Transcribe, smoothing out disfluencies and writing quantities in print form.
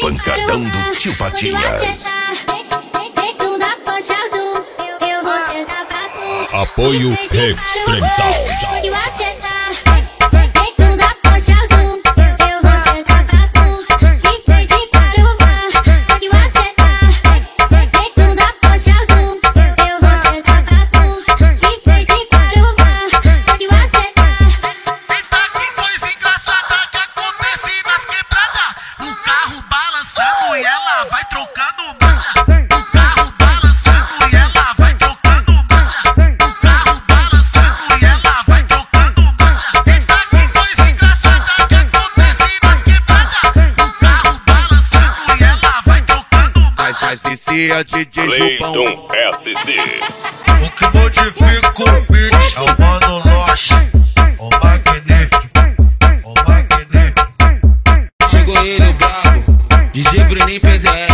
pancadão do Tio Patinhas. Apoio Extreme Sound. A DJ Jupão SC. O que modifica o beat é o Mano Loche, o magnífico, o magnífico. Chegou ele, o brabo, DJ Bruninho PZR.